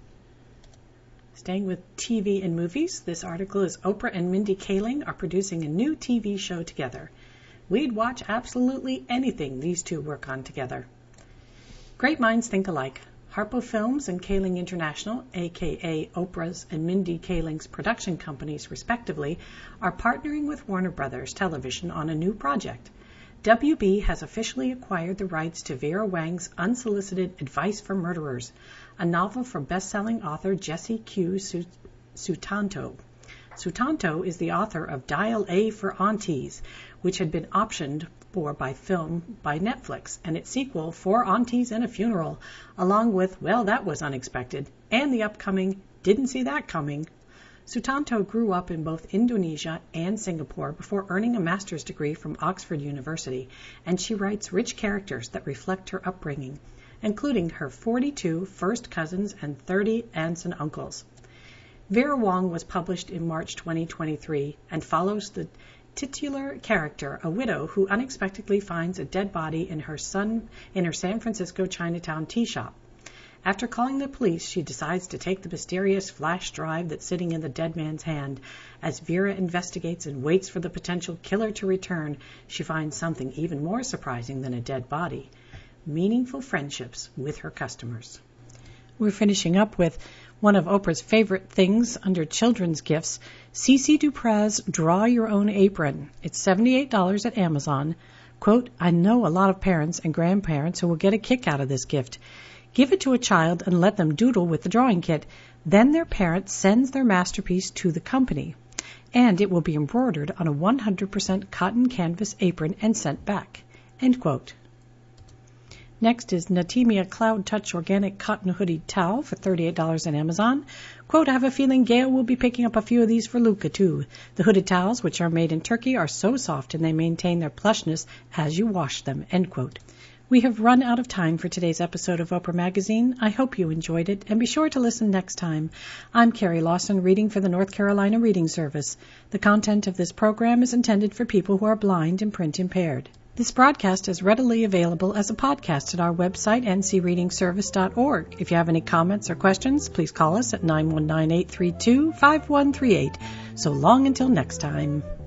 Staying with T V and movies, this article is Oprah and Mindy Kaling are producing a new T V show together. We'd watch absolutely anything these two work on together. Great minds think alike. Harpo Films and Kaling International, a k a. Oprah's and Mindy Kaling's production companies respectively, are partnering with Warner Brothers Television on a new project. W B has officially acquired the rights to Vera Wang's Unsolicited Advice for Murderers, a novel from best-selling author Jesse Q. Sutanto. Sutanto is the author of Dial A for Aunties, which had been optioned for by film by Netflix, and its sequel, Four Aunties and a Funeral, along with Well, That Was Unexpected, and the upcoming Didn't See That Coming. Sutanto grew up in both Indonesia and Singapore before earning a master's degree from Oxford University, and she writes rich characters that reflect her upbringing, including her forty-two first cousins and thirty aunts and uncles. Vera Wang was published in March twenty twenty-three and follows the titular character, a widow who unexpectedly finds a dead body in her son in her San Francisco Chinatown tea shop. After calling the police, she decides to take the mysterious flash drive that's sitting in the dead man's hand. As Vera investigates and waits for the potential killer to return, she finds something even more surprising than a dead body: meaningful friendships with her customers. We're finishing up with one of Oprah's favorite things under children's gifts, Cece Duprez Draw Your Own Apron. It's seventy-eight dollars at Amazon. Quote, "I know a lot of parents and grandparents who will get a kick out of this gift. Give it to a child and let them doodle with the drawing kit. Then their parent sends their masterpiece to the company, and it will be embroidered on a one hundred percent cotton canvas apron and sent back." End quote. Next is Natimia Cloud Touch Organic Cotton Hoodie Towel for thirty-eight dollars on Amazon. Quote, "I have a feeling Gail will be picking up a few of these for Luca, too. The hooded towels, which are made in Turkey, are so soft and they maintain their plushness as you wash them." End quote. We have run out of time for today's episode of Oprah Magazine. I hope you enjoyed it, and be sure to listen next time. I'm Carrie Lawson, reading for the North Carolina Reading Service. The content of this program is intended for people who are blind and print impaired. This broadcast is readily available as a podcast at our website, n c reading service dot org. If you have any comments or questions, please call us at nine one nine, eight three two, five one three eight. So long until next time.